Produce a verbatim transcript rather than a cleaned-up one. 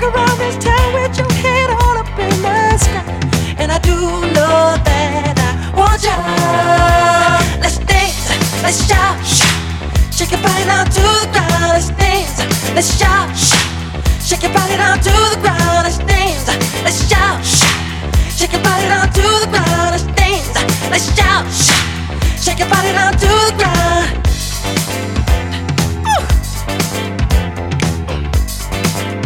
around this town with your head all up in the sky. And I do know that I want you. Let's dance, let's shout, shake your body down to the ground. Let's dance, let's shout, shake your body down to the ground. Let's dance, let's shout, shake your body down to the ground. Let's dance, let's shout, shake your body down to the ground.